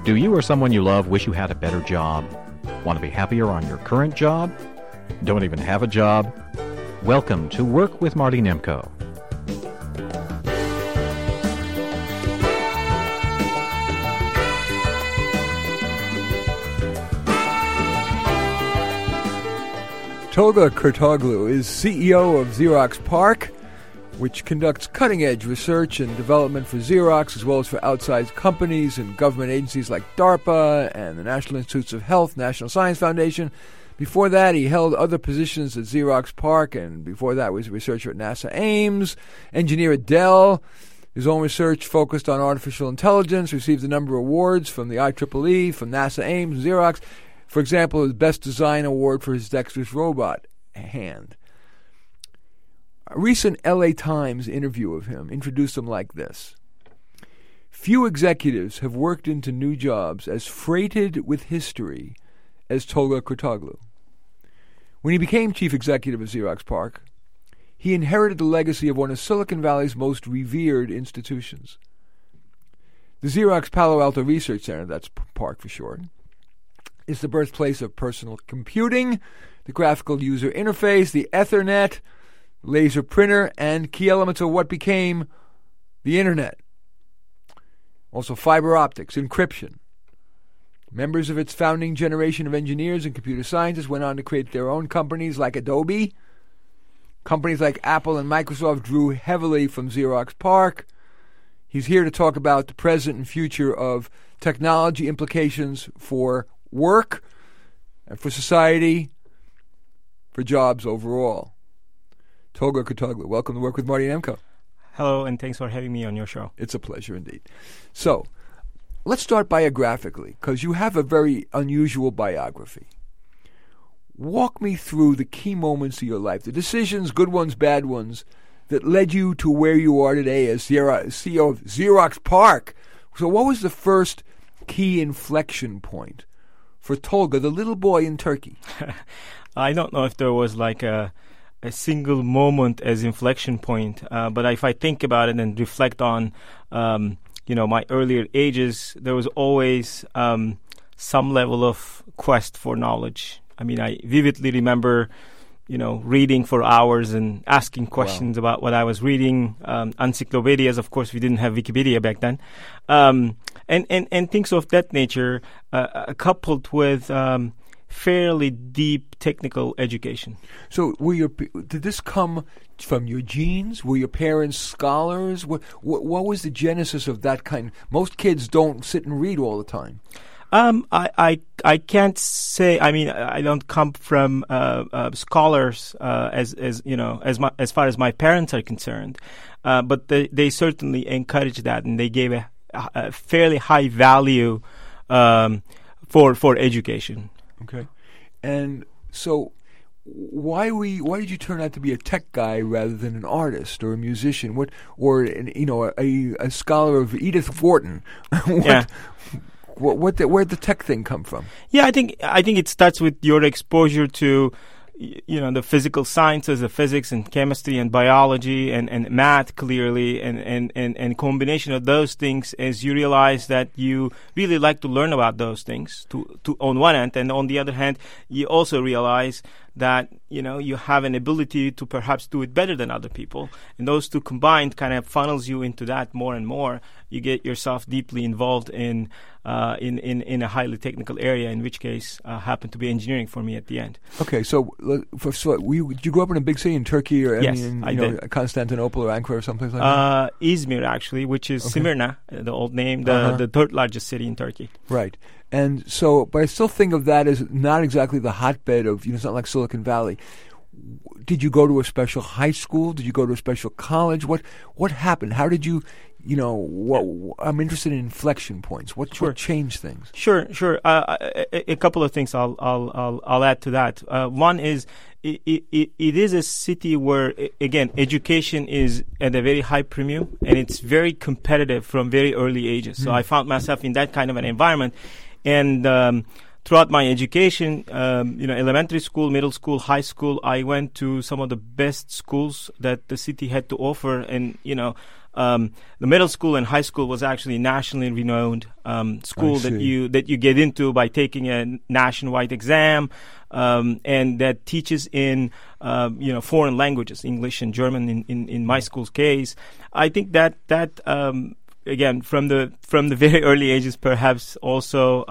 Do you or someone you love wish you had a better job? Want to be happier on your current job? Don't even have a job? Welcome to Work with Marty Nemko. Tolga Kurtoglu is CEO of Xerox PARC, which conducts cutting-edge research and development for Xerox, as well as for outside companies and government agencies like DARPA and the National Institutes of Health, National Science Foundation. Before that, he held other positions at Xerox PARC, and before that was a researcher at NASA Ames, engineer at Dell. His own research focused on artificial intelligence, received a number of awards from the IEEE, from NASA Ames, and Xerox. For example, his Best Design Award for his dexterous robot hand. A recent LA Times interview of him introduced him like this. Few executives have worked into new jobs as freighted with history as Tolga Kurtoglu. When he became chief executive of Xerox PARC, he inherited the legacy of one of Silicon Valley's most revered institutions. The Xerox Palo Alto Research Center, that's PARC for short, is the birthplace of personal computing, the graphical user interface, the Ethernet, laser printer, and key elements of what became the Internet. Also fiber optics, encryption. Members of its founding generation of engineers and computer scientists went on to create their own companies like Adobe. Companies like Apple and Microsoft drew heavily from Xerox PARC. He's here to talk about the present and future of technology implications for work, and for society, for jobs overall. Tolga Kurtoglu, welcome to Work with Marty Nemko. Hello, and thanks for having me on your show. It's a pleasure indeed. So, let's start biographically, because you have a very unusual biography. Walk me through the key moments of your life, the decisions, good ones, bad ones, that led you to where you are today as CEO of Xerox PARC. So what was the first key inflection point for Tolga, the little boy in Turkey? I don't know if there was like a single moment as inflection point, but if I think about it and reflect on, my earlier ages, there was always some level of quest for knowledge. I mean, I vividly remember, reading for hours and asking questions about what I was reading. Encyclopedias, of course, we didn't have Wikipedia back then. And things of that nature, coupled with fairly deep technical education. So, did this come from your genes? Were your parents scholars? What was the genesis of that kind? Most kids don't sit and read all the time. I can't say. I mean, I don't come from scholars as far as my parents are concerned, but they certainly encouraged that, and they gave a fairly high value for education. Okay, and so why did you turn out to be a tech guy rather than an artist or a musician? A scholar of Edith Wharton? Where'd the tech thing come from? Yeah, I think it starts with your exposure to, the physical sciences, the physics and chemistry and biology and math clearly, and combination of those things as you realize that you really like to learn about those things to on one end, and on the other hand, you also realize that you have an ability to perhaps do it better than other people, and those two combined kind of funnels you into that more and more. You get yourself deeply involved in a highly technical area, in which case happened to be engineering for me at the end. Okay, so did you grow up in a big city in Turkey, or yes, I did. Constantinople or Ankara or someplace like that? Izmir, actually, which is Smyrna, the old name, the third largest city in Turkey. Right. And so, but I still think of that as not exactly the hotbed of, it's not like Silicon Valley. Did you go to a special high school? Did you go to a special college? What happened? How did you, I'm interested in inflection points. What changed things? Sure. A couple of things I'll add to that. One is it is a city where, again, education is at a very high premium, and it's very competitive from very early ages. So I found myself in that kind of an environment. And throughout my education, elementary school, middle school, high school, I went to some of the best schools that the city had to offer. And, The middle school and high school was actually a nationally renowned school that you get into by taking a nationwide exam, and that teaches in foreign languages, English and German in my school's case. I think that again from the very early ages, perhaps also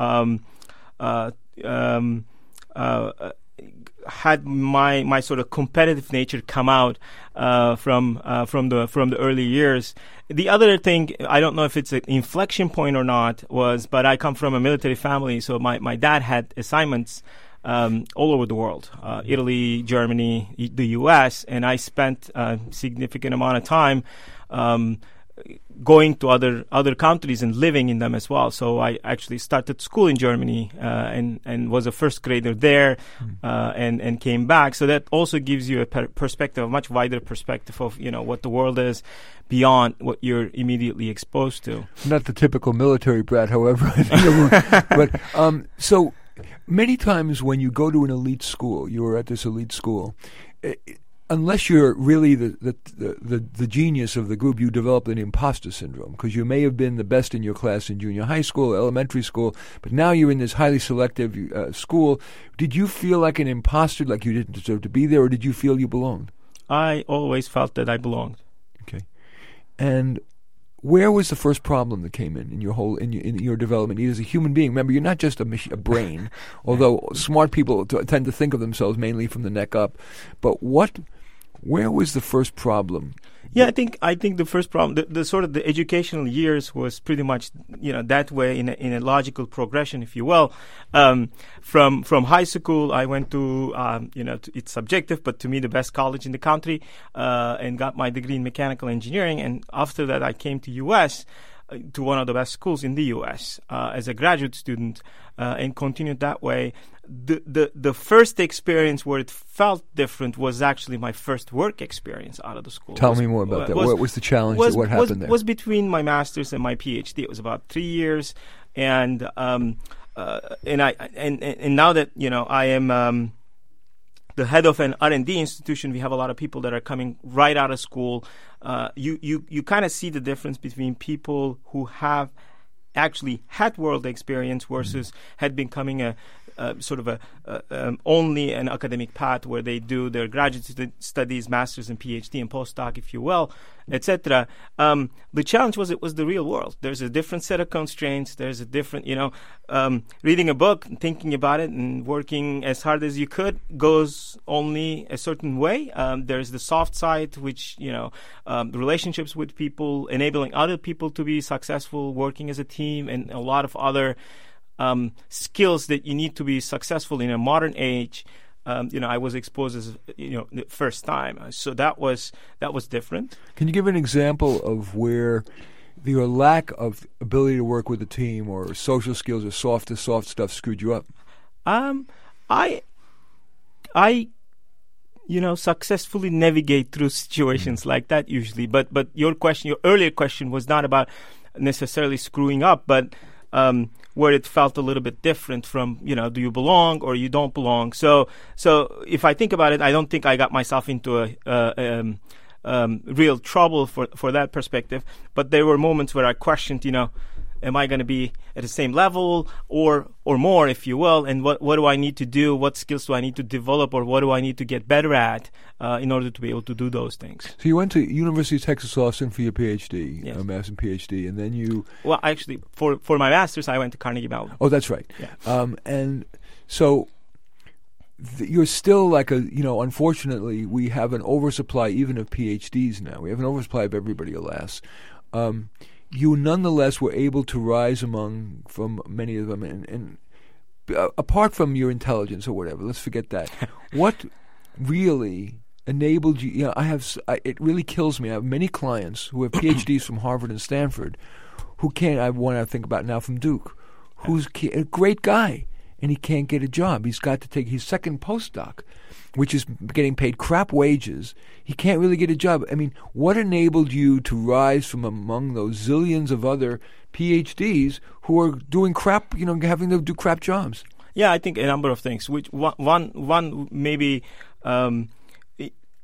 had my sort of competitive nature come out from the early years. The other thing, I don't know if it's an inflection point or not, but I come from a military family, so my dad had assignments all over the world, Italy, Germany, the U.S., and I spent a significant amount of time going to other countries and living in them as well. So I actually started school in Germany and was a first grader there, and came back. So that also gives you a perspective, a much wider perspective of what the world is beyond what you're immediately exposed to. Not the typical military brat, however. But so many times when you go to an elite school, you are at this elite school. Unless you're really the genius of the group, you develop an imposter syndrome, because you may have been the best in your class in junior high school, elementary school, but now you're in this highly selective school. Did you feel like an imposter, like you didn't deserve to be there, or did you feel you belonged? I always felt that I belonged. Okay. And where was the first problem that came in your development as a human being? Remember, you're not just a brain, although smart people tend to think of themselves mainly from the neck up. But where was the first problem? Yeah, I think the first problem, the sort of the educational years was pretty much that way in a logical progression, if you will. From high school, I went to it's subjective, but to me the best college in the country, and got my degree in mechanical engineering. And after that, I came to U.S. To one of the best schools in the U.S. As a graduate student, and continued that way. The first experience where it felt different was actually my first work experience out of the school. Tell me more about that. What was the challenge? What happened there? Was between my master's and my PhD. It was about 3 years, and now that I am the head of an R&D institution, we have a lot of people that are coming right out of school. You kind of see the difference between people who have actually had world experience versus had been coming only an academic path where they do their graduate studies, master's and PhD and postdoc, if you will, etc. The challenge was it was the real world. There's a different set of constraints. There's a different, reading a book and thinking about it and working as hard as you could goes only a certain way. There's the soft side, which, relationships with people, enabling other people to be successful, working as a team, and a lot of other skills that you need to be successful in a modern age. I was exposed as the first time, so that was different. Can you give an example of where your lack of ability to work with a team or social skills or soft stuff screwed you up? I successfully navigate through situations like that usually. But your earlier question was not about necessarily screwing up, but where it felt a little bit different from, do you belong or you don't belong? So if I think about it, I don't think I got myself into a real trouble for that perspective. But there were moments where I questioned, am I going to be at the same level or more, if you will? And what do I need to do? What skills do I need to develop, or what do I need to get better at in order to be able to do those things? So you went to University of Texas Austin for your PhD, yes. Master's and PhD, and then you... Well, actually, for my master's, I went to Carnegie Mellon. Oh, that's right. Yeah. And so you're still like unfortunately, we have an oversupply even of PhDs now. We have an oversupply of everybody, alas. You nonetheless were able to rise from many of them, and apart from your intelligence or whatever, let's forget that. What really enabled you? It really kills me. I have many clients who have PhDs from Harvard and Stanford, who can't. I have one I think about now from Duke, who's a great guy, and he can't get a job. He's got to take his second postdoc, which is getting paid crap wages. He can't really get a job. I mean, what enabled you to rise from among those zillions of other PhDs who are doing crap, having to do crap jobs? Yeah, I think a number of things. Which one maybe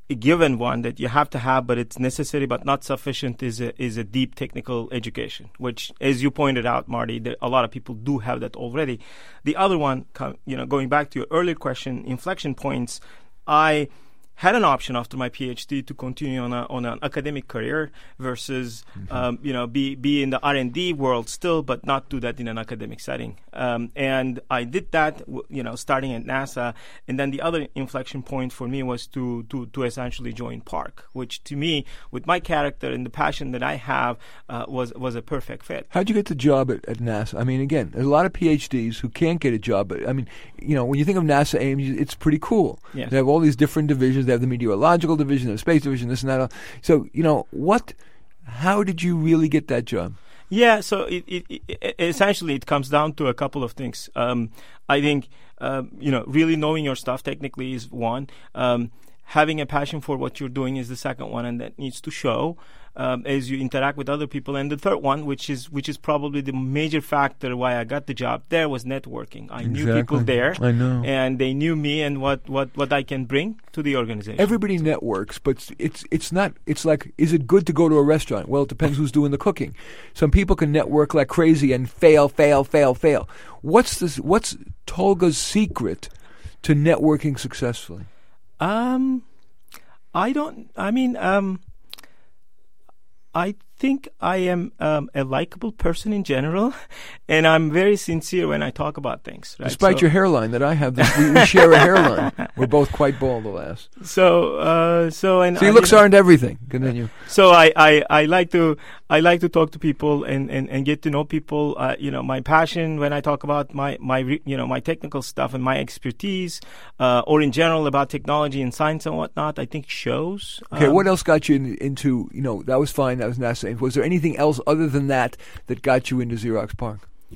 a given one that you have to have, but it's necessary but not sufficient, is a deep technical education, which, as you pointed out, Marty, a lot of people do have that already. The other one, going back to your earlier question, inflection points, I had an option after my PhD to continue on an academic career versus be in the R&D world still, but not do that in an academic setting. And I did that, starting at NASA. And then the other inflection point for me was to essentially join Park, which to me, with my character and the passion that I have, was a perfect fit. How'd you get the job at NASA? I mean, again, there's a lot of PhDs who can't get a job, but I mean, when you think of NASA Ames, it's pretty cool. Yes. They have all these different divisions. They have the meteorological division, the space division, this and that. So, how did you really get that job? Yeah, so it essentially it comes down to a couple of things. I think, really knowing your stuff technically is one. Having a passion for what you're doing is the second one, and that needs to show as you interact with other people. And the third one, which is probably the major factor why I got the job there, was networking. I knew people there. I know. And they knew me and what I can bring to the organization. Everybody networks, but it's not. It's like, is it good to go to a restaurant? Well, it depends who's doing the cooking. Some people can network like crazy and fail. What's Tolga's secret to networking successfully? I think I am a likable person in general, and I'm very sincere when I talk about things. Right? Despite your hairline that I have, we share a hairline. We're both quite bald, alas. So your looks aren't everything. Continue. So I like to talk to people and get to know people. My passion when I talk about my technical stuff and my expertise, or in general about technology and science and whatnot, I think shows. Okay, what else got you into? That was fine. That was NASA. Was there anything else other than that got you into Xerox PARC?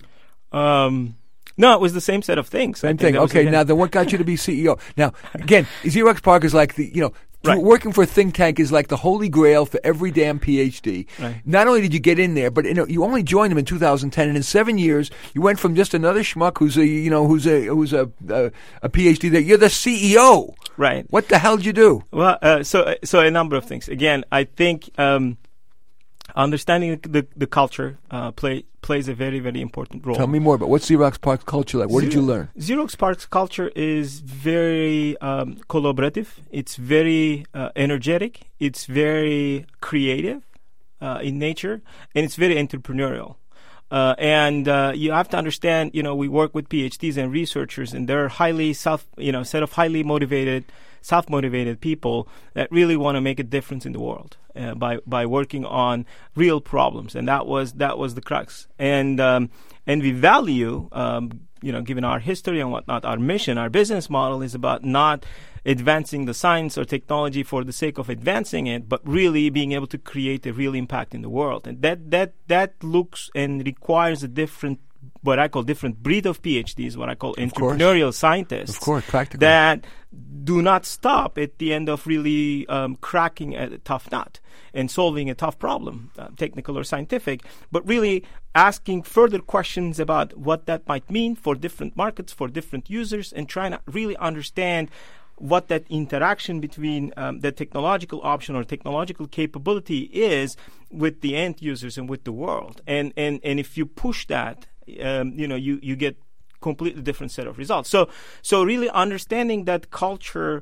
No, it was the same set of things. Same thing. Okay, now then what got you to be CEO? Now, again, Xerox PARC is like right. Working for a think tank is like the holy grail for every damn PhD. Right. Not only did you get in there, but you only joined them in 2010, and in 7 years you went from just another schmuck who's a PhD there. You're the CEO. Right. What the hell did you do? Well, so a number of things. Again, I think understanding the culture plays a very, very important role. Tell me more about what's Xerox PARC's culture like. What did you learn? Xerox PARC's culture is very collaborative. It's very energetic. It's very creative in nature, and it's very entrepreneurial. And you have to understand, we work with PhDs and researchers, and they're highly set of highly motivated, self-motivated people that really want to make a difference in the world by working on real problems, and that was the crux. And we value, given our history and whatnot, our mission, our business model is about not advancing the science or technology for the sake of advancing it, but really being able to create a real impact in the world. And that looks and requires a different, what I call different breed of PhDs, what I call entrepreneurial scientists. Of course, practical. That do not stop at the end of really cracking a tough nut and solving a tough problem, technical or scientific, but really asking further questions about what that might mean for different markets, for different users, and trying to really understand what that interaction between the technological option or technological capability is with the end users and with the world. And if you push that, you get completely different set of results. So really understanding that culture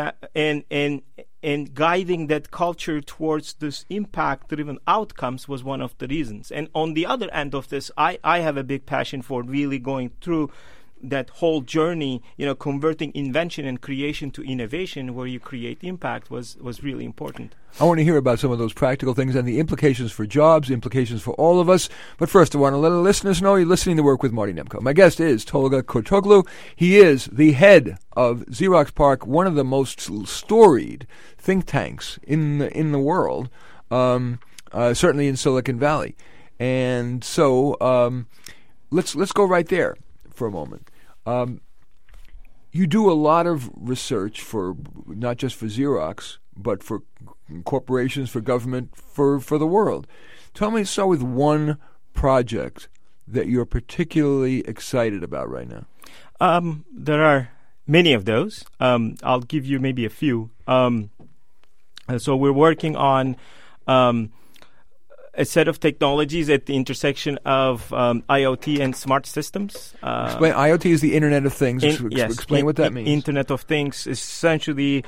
and guiding that culture towards this impact-driven outcomes was one of the reasons. And on the other end of this, I have a big passion for really going through that whole journey, converting invention and creation to innovation where you create impact was really important. I want to hear about some of those practical things and the implications for jobs, implications for all of us. But first, I want to let our listeners know you're listening to Work with Marty Nemko. My guest is Tolga Kurtoglu. He is the head of Xerox PARC, one of the most storied think tanks in the world, certainly in Silicon Valley. And so let's go right there for a moment. You do a lot of research for not just for Xerox, but for corporations, for government, for the world. Tell me, start with one project that you're particularly excited about right now. There are many of those. I'll give you maybe a few. So we're working on a set of technologies at the intersection of IoT and smart systems. Explain. IoT is the Internet of Things. Explain what that means. Internet of Things is essentially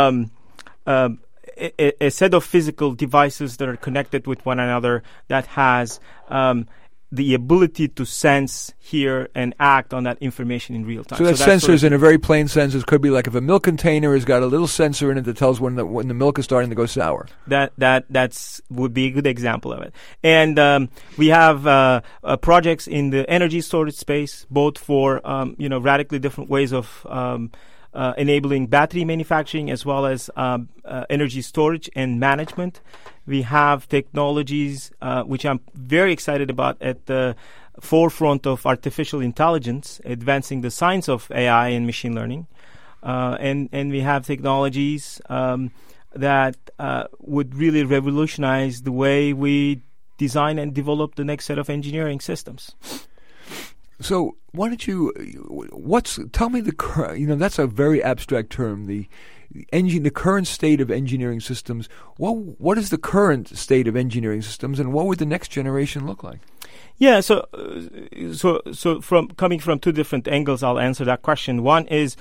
a set of physical devices that are connected with one another that has the ability to sense, hear, and act on that information in real time. So that's sensors in a very plain sense. It could be like if a milk container has got a little sensor in it that tells when the milk is starting to go sour. That's would be a good example of it. And we have projects in the energy storage space, both for radically different ways of enabling battery manufacturing as well as energy storage and management. We have technologies which I'm very excited about at the forefront of artificial intelligence, advancing the science of AI and machine learning. And we have technologies that would really revolutionize the way we design and develop the next set of engineering systems. So why don't you? Tell me the current. That's a very abstract term. The current state of engineering systems. What is the current state of engineering systems, and what would the next generation look like? Yeah. So from coming from two different angles, I'll answer that question. One is,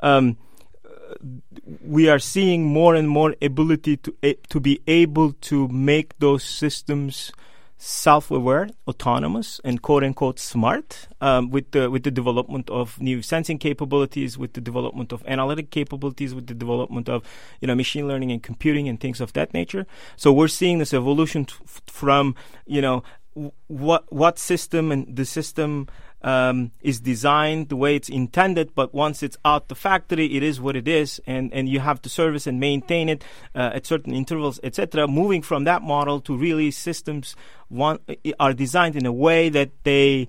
we are seeing more and more ability to be able to make those systems self-aware, autonomous, and quote-unquote smart with the development of new sensing capabilities, with the development of analytic capabilities, with the development of machine learning and computing and things of that nature. So we're seeing this evolution from what system and the system is designed the way it's intended, but once it's out the factory, it is what it is, and you have to service and maintain it at certain intervals, etc. Moving from that model to really systems are designed in a way that they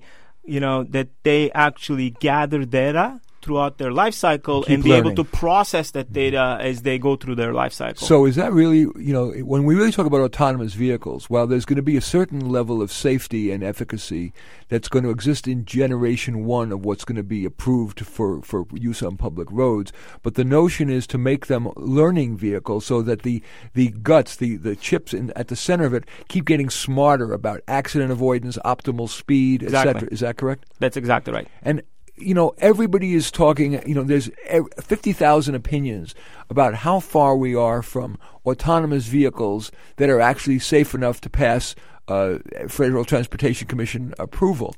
actually gather data throughout their life cycle and be able to process that data as they go through their life cycle. So is that really, when we really talk about autonomous vehicles, while there's going to be a certain level of safety and efficacy that's going to exist in generation one of what's going to be approved for use on public roads, but the notion is to make them learning vehicles so that the guts, the chips at the center of it keep getting smarter about accident avoidance, optimal speed, etc. Is that correct? That's exactly right. And everybody is talking, there's 50,000 opinions about how far we are from autonomous vehicles that are actually safe enough to pass Federal Transportation Commission approval.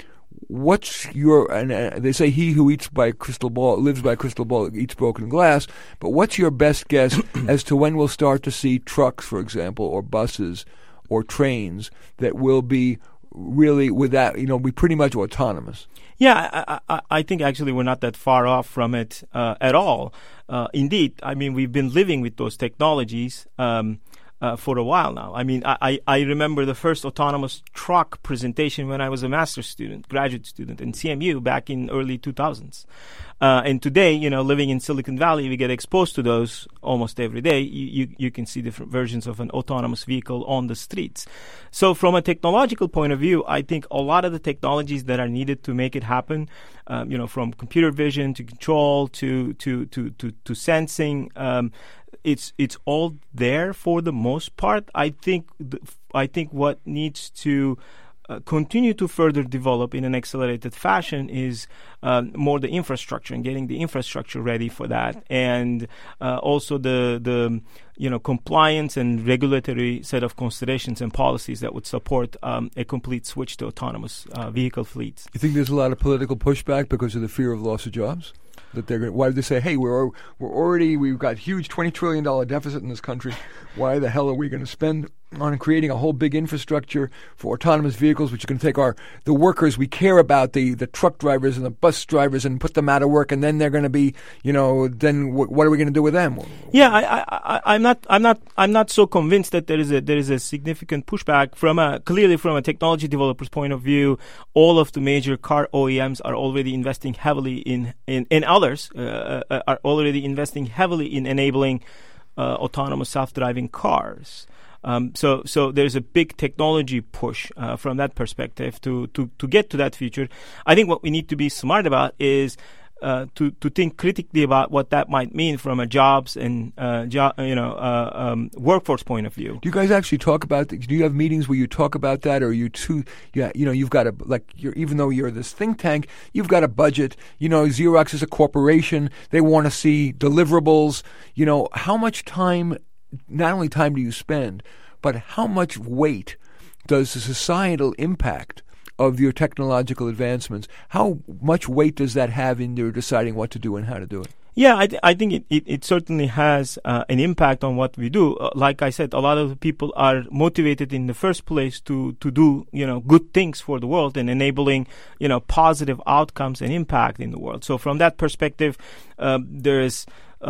What's they say he who lives by crystal ball, eats broken glass, but what's your best guess as to when we'll start to see trucks, for example, or buses or trains that will be really be pretty much autonomous? Yeah, I think actually we're not that far off from it at all. Indeed, I mean, we've been living with those technologies for a while now. I mean, I remember the first autonomous truck presentation when I was a graduate student in CMU back in early 2000s. And today, living in Silicon Valley, we get exposed to those almost every day. You can see different versions of an autonomous vehicle on the streets. So from a technological point of view, I think a lot of the technologies that are needed to make it happen, from computer vision to control to sensing, it's all there for the most part. I think what needs to continue to further develop in an accelerated fashion is more the infrastructure and getting the infrastructure ready for that, and also the compliance and regulatory set of considerations and policies that would support a complete switch to autonomous vehicle fleets. You think there's a lot of political pushback because of the fear of loss of jobs? Why do they say, hey, we've got huge $20 trillion deficit in this country. Why the hell are we going to spend on creating a whole big infrastructure for autonomous vehicles, which are going to take the workers we care about, the truck drivers and the bus drivers, and put them out of work, and then they're going to be, then what are we going to do with them? Yeah, I'm not so convinced that there is a significant pushback clearly from a technology developer's point of view. All of the major car OEMs are already investing heavily in others are already investing heavily in enabling autonomous self-driving cars. So there's a big technology push from that perspective to get to that future. I think what we need to be smart about is to think critically about what that might mean from a jobs and workforce point of view. Do you guys actually talk about? Do you have meetings where you talk about that, or you two? Yeah, you've got even though you're this think tank, you've got a budget. Xerox is a corporation. They want to see deliverables. How much time? Not only time do you spend, but how much weight does the societal impact of your technological advancements, how much weight does that have in your deciding what to do and how to do it? Yeah, I think it certainly has an impact on what we do. Like I said, a lot of people are motivated in the first place to do good things for the world and enabling positive outcomes and impact in the world. So from that perspective, there is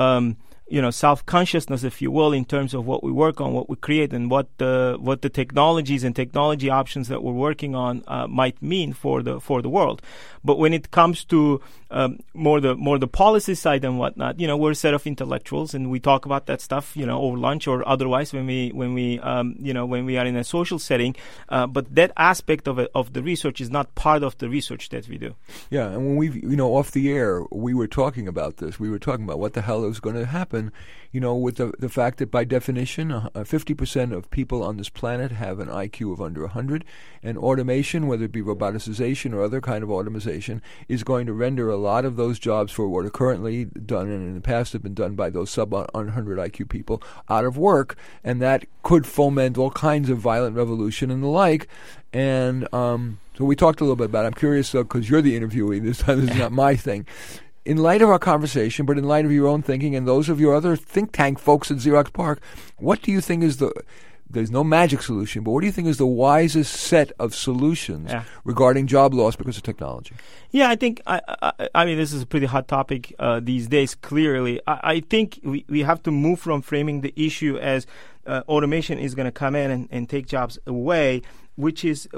self-consciousness, if you will, in terms of what we work on, what we create, and what the technologies and technology options that we're working on might mean for the world. But when it comes to more the policy side and whatnot, we're a set of intellectuals, and we talk about that stuff, over lunch or otherwise when we are in a social setting. But that aspect of the research is not part of the research that we do. Yeah, and when we off the air, we were talking about this. We were talking about what the hell is going to happen, with the fact that by definition, 50% of people on this planet have an IQ of under 100, and automation, whether it be roboticization or other kind of automation, is going to render a lot of those jobs for what are currently done and in the past have been done by those sub-100 IQ people out of work, and that could foment all kinds of violent revolution and the like. And so we talked a little bit about it. I'm curious, because you're the interviewee this time, this is not my thing. In light of our conversation, but in light of your own thinking and those of your other think tank folks at Xerox PARC, what do you think is there's no magic solution, but what do you think is the wisest set of solutions regarding job loss because of technology? Yeah, I think, I mean, this is a pretty hot topic these days, clearly. I think we have to move from framing the issue as automation is going to come in and take jobs away, which is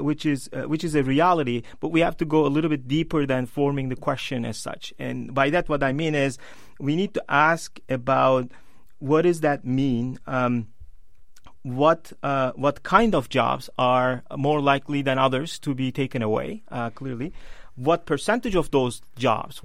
a reality, but we have to go a little bit deeper than forming the question as such. And by that, what I mean is we need to ask about what does that mean? What kind of jobs are more likely than others to be taken away? Clearly, what percentage of those jobs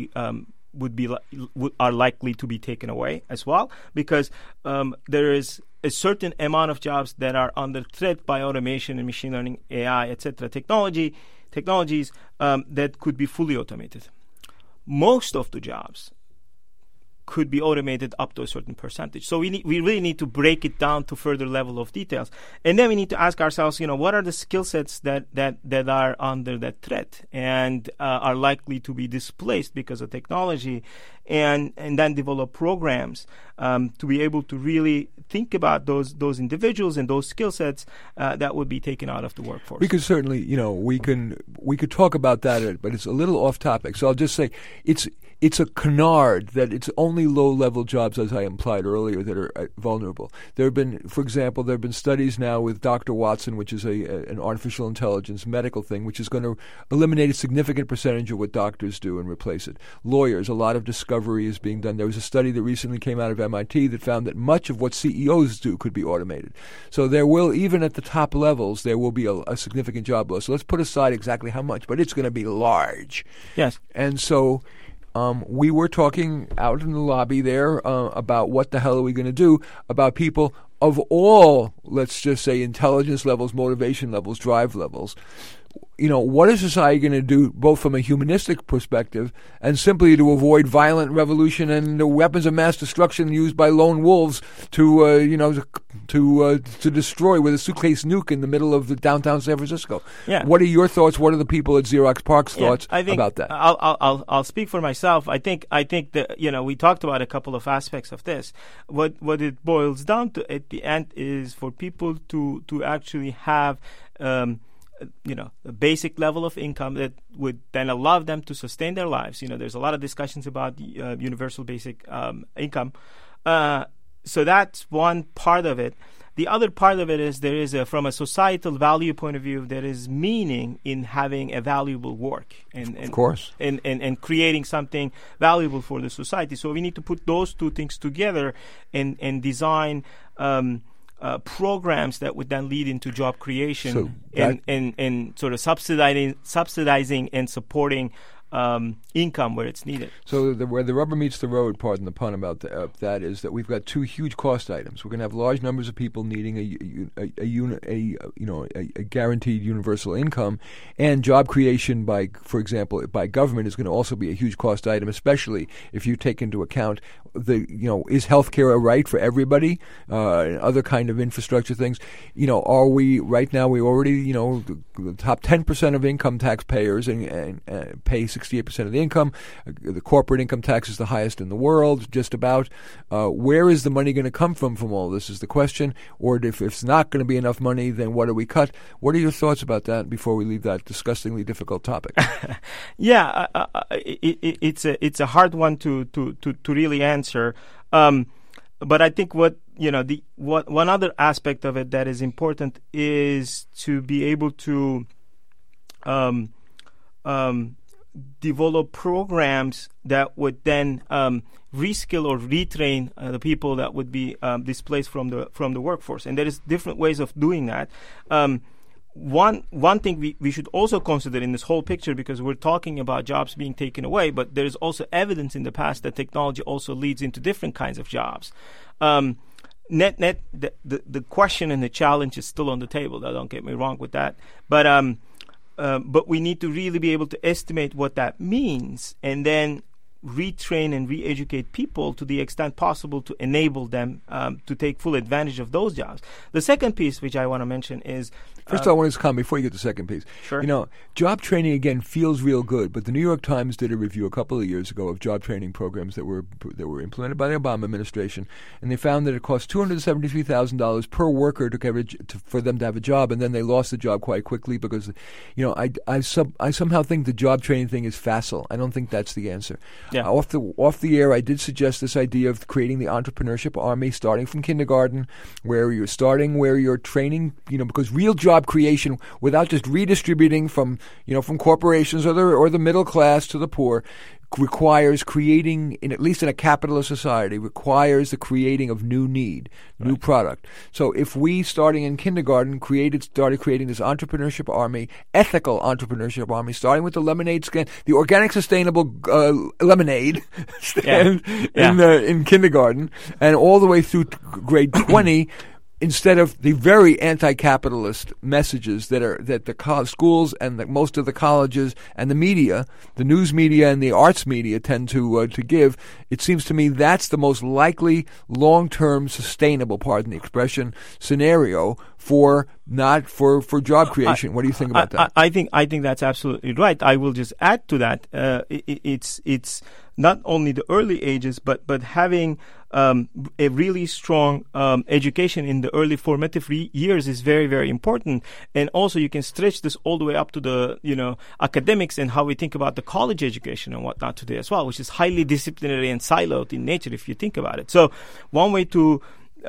are likely to be taken away as well? Because there is a certain amount of jobs that are under threat by automation and machine learning, AI, etc. technologies that could be fully automated. Most of the jobs could be automated up to a certain percentage. So we really need to break it down to further level of details. And then we need to ask ourselves, what are the skill sets that are under that threat and are likely to be displaced because of technology, and then develop programs to be able to really think about those individuals and those skill sets that would be taken out of the workforce. Because certainly, we could talk about that, but it's a little off topic. So I'll just say it's a canard that it's only low-level jobs, as I implied earlier, that are vulnerable. There have been, for example, studies now with Dr. Watson, which is an artificial intelligence medical thing, which is going to eliminate a significant percentage of what doctors do and replace it. Lawyers, a lot of discovery is being done. There was a study that recently came out of MIT that found that much of what CEOs do could be automated. So there will, even at the top levels, there will be a significant job loss. So let's put aside exactly how much, but it's going to be large. Yes. And so we were talking out in the lobby there about what the hell are we going to do about people of all, let's just say, intelligence levels, motivation levels, drive levels. What is society going to do, both from a humanistic perspective and simply to avoid violent revolution and the weapons of mass destruction used by lone wolves to destroy with a suitcase nuke in the middle of the downtown San Francisco? Yeah. What are your thoughts? What are the people at Xerox PARC's thoughts about that? I'll speak for myself. I think that we talked about a couple of aspects of this. What it boils down to at the end is for people to actually have a basic level of income that would then allow them to sustain their lives. There's a lot of discussions about universal basic income. So that's one part of it. The other part of it is there is, from a societal value point of view, there is meaning in having a valuable work and of course, and creating something valuable for the society. So we need to put those two things together and design programs that would then lead into job creation and sort of subsidizing and supporting income where it's needed. So where the rubber meets the road, pardon the pun about that, is that we've got two huge cost items. We're going to have large numbers of people needing a guaranteed universal income, and job creation for example, by government is going to also be a huge cost item, especially if you take into account is healthcare a right for everybody, and other kind of infrastructure things. Are we right now? We already the top 10% of income taxpayers and pay 68% of the income. The corporate income tax is the highest in the world, just about. Where is the money going to come from all this is the question. Or if it's not going to be enough money, then what do we cut? What are your thoughts about that before we leave that disgustingly difficult topic? Yeah, it's a hard one to really answer. But I think what one other aspect of it that is important is to be able to develop programs that would then reskill or retrain the people that would be displaced from the workforce, and there is different ways of doing that. One thing we should also consider in this whole picture, because we're talking about jobs being taken away, but there is also evidence in the past that technology also leads into different kinds of jobs. Net, the question and the challenge is still on the table. Now, don't get me wrong with that, but we need to really be able to estimate what that means, and then retrain and re-educate people to the extent possible to enable them to take full advantage of those jobs. The second piece, which I want to mention, is first I want to comment before you get to the second piece. Sure. Job training again feels real good, but the New York Times did a review a couple of years ago of job training programs that were implemented by the Obama administration, and they found that it cost $273,000 per worker for them to have a job, and then they lost the job quite quickly because, I somehow think the job training thing is facile. I don't think that's the answer. Yeah. Off the air, I did suggest this idea of creating the entrepreneurship army, starting from kindergarten, where you're training, because real job creation, without just redistributing from corporations or the middle class to the poor, requires creating, at least in a capitalist society, requires the creating of new need, new product. So if we, starting in kindergarten, started creating this entrepreneurship army, ethical entrepreneurship army, starting with the lemonade stand, the organic sustainable lemonade stand in kindergarten, and all the way through grade 20, instead of the very anti-capitalist messages that the schools and most of the colleges and the media, the news media and the arts media tend to give, it seems to me that's the most likely long-term sustainable, pardon the expression, scenario for job creation. What do you think about that? I think that's absolutely right. I will just add to that. It's not only the early ages, but having a really strong education in the early formative years is very, very important. And also you can stretch this all the way up to the academics and how we think about the college education and whatnot today as well, which is highly disciplinary and siloed in nature if you think about it. So one way to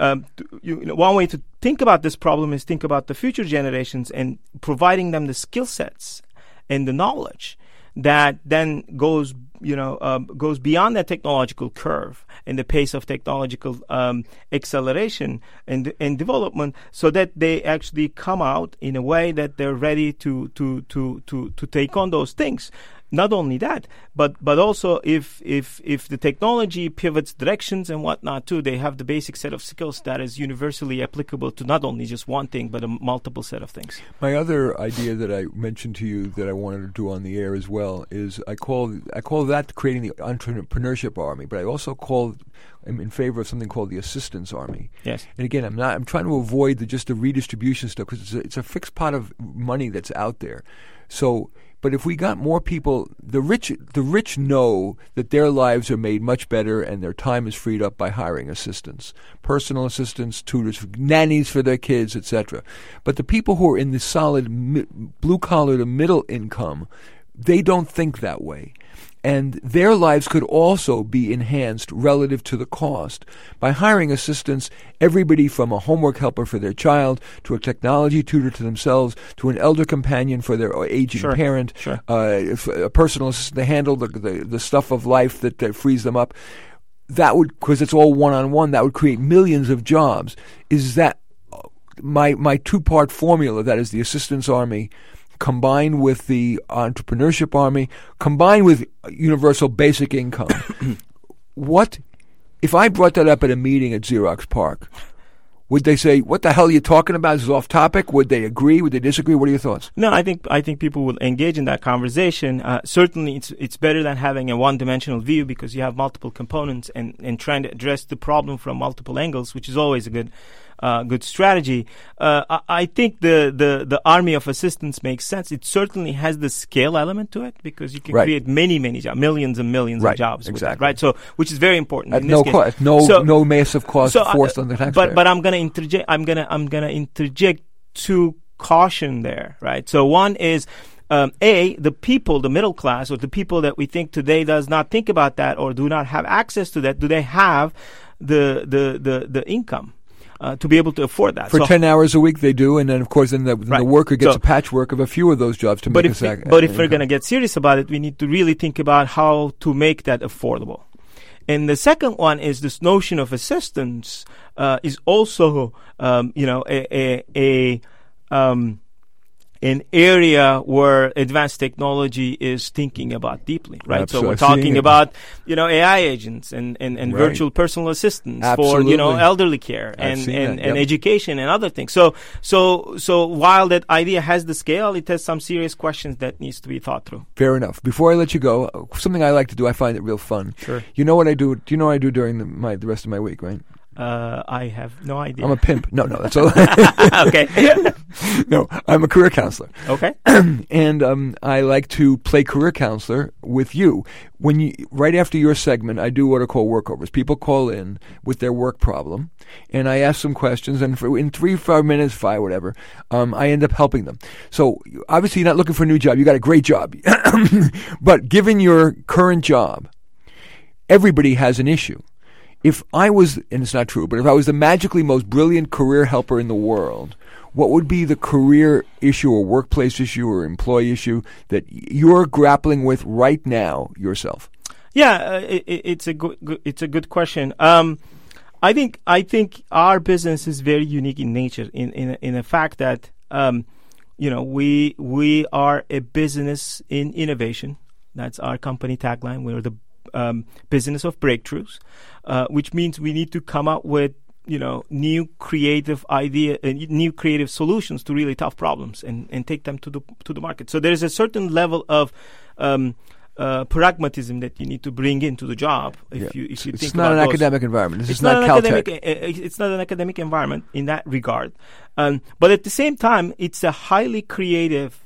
think about this problem is think about the future generations and providing them the skill sets and the knowledge that then goes beyond that technological curve and the pace of technological acceleration and development, so that they actually come out in a way that they're ready to take on those things. Not only that, but also if the technology pivots directions and whatnot too, they have the basic set of skills that is universally applicable to not only just one thing, but a multiple set of things. My other idea that I mentioned to you that I wanted to do on the air as well is I call that creating the entrepreneurship army, but I also I'm in favor of something called the assistance army. Yes. And again, I'm trying to avoid just the redistribution stuff, because it's a fixed pot of money that's out there. So, but if we got more people, the rich know that their lives are made much better and their time is freed up by hiring assistants, personal assistants, tutors, nannies for their kids, etc. But the people who are in the solid blue-collar to middle income, they don't think that way. And their lives could also be enhanced relative to the cost by hiring assistants, everybody from a homework helper for their child to a technology tutor to themselves to an elder companion for their aging parent, a personal assistant to handle the stuff of life that frees them up. That would, because it's all one-on-one, that would create millions of jobs. Is that my two-part formula? That is the assistance army combined with the entrepreneurship army, combined with universal basic income. What if I brought that up at a meeting at Xerox PARC? Would they say, "What the hell are you talking about? This is off topic"? Would they agree? Would they disagree? What are your thoughts? No, I think people will engage in that conversation. Certainly, it's better than having a one-dimensional view because you have multiple components and trying to address the problem from multiple angles, which is always a good strategy. I think the army of assistants makes sense. It certainly has the scale element to it because you can create many jobs, millions and millions of jobs. Exactly. With that, right. So, which is very important. At in no this cost, case. no massive cost forced on the taxpayer. But I'm going to interject. I'm gonna interject to caution there, right? So one is. The people, the middle class, or the people that we think today does not think about that or do not have access to that, do they have the income to be able to afford that? For 10 hours a week, they do, and then, of course, the worker gets a patchwork of a few of those jobs to make a sack. But if we're going to get serious about it, we need to really think about how to make that affordable. And the second one is this notion of assistance is also, an area where advanced technology is thinking about deeply, right? Absolutely. So we're talking about, AI agents and virtual personal assistants for, elderly care and education and other things. So while that idea has the scale, it has some serious questions that needs to be thought through. Fair enough. Before I let you go, something I like to do, I find it real fun. Sure. You know what I do? Do you know what I do during the rest of my week, right? I have no idea. I'm a pimp. No, that's all. Okay. No, I'm a career counselor. Okay. And I like to play career counselor with you. Right after your segment, I do what are called workovers. People call in with their work problem, and I ask them questions, and in 3-5 minutes, 5, whatever, I end up helping them. So obviously you're not looking for a new job. You got a great job. But given your current job, everybody has an issue. If I was, and it's not true, but if I was the magically most brilliant career helper in the world, what would be the career issue or workplace issue or employee issue that you're grappling with right now yourself? Yeah, it's a good question. I think our business is very unique in nature in the fact that we are a business in innovation. That's our company tagline. We're the business of breakthroughs, which means we need to come up with new creative new creative solutions to really tough problems and take them to the market. So there is a certain level of pragmatism that you need to bring into the job. If you think it's not an academic environment. It's not Caltech. It's not an academic environment in that regard. But at the same time, it's a highly creative